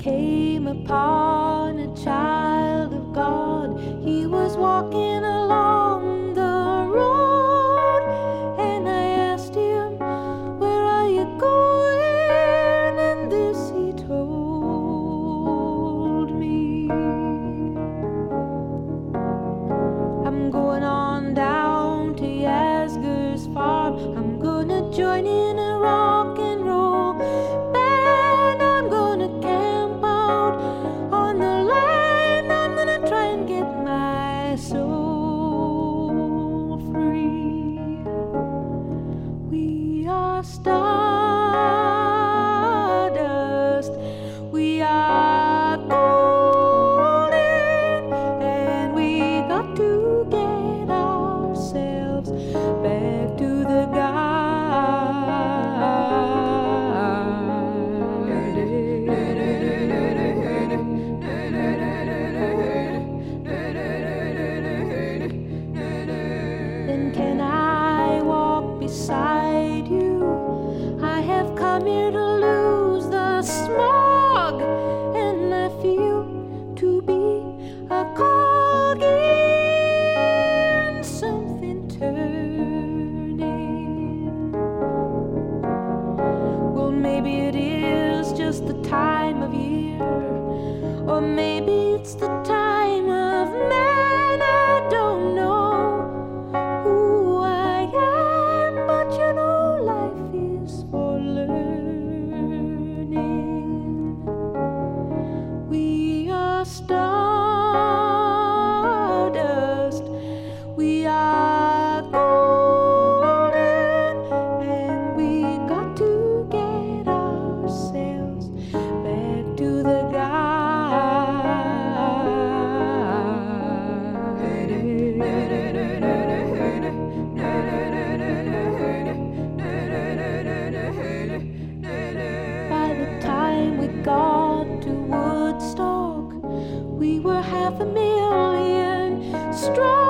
came upon a child of God. He was walking along the road, and I asked him, "Where are you going?" And this he told me: "I'm going on down to Yasgur's farm. I'm gonna join in a rock and roll band. I'm gonna camp out on the land. I'm gonna try and get my soul free. We are stardust. We are golden, and we got to get ourselves back to the Then can I walk beside you? I have come here to lose the smog, and I feel to be a cog in something turning. Well, maybe it is just the time of year, or maybe it's the time of man. I don't know who I am, but you know life is for learning. We are stardust. We are golden, and we got to get ourselves back to the By the time we got to Woodstock, we were 500,000 strong.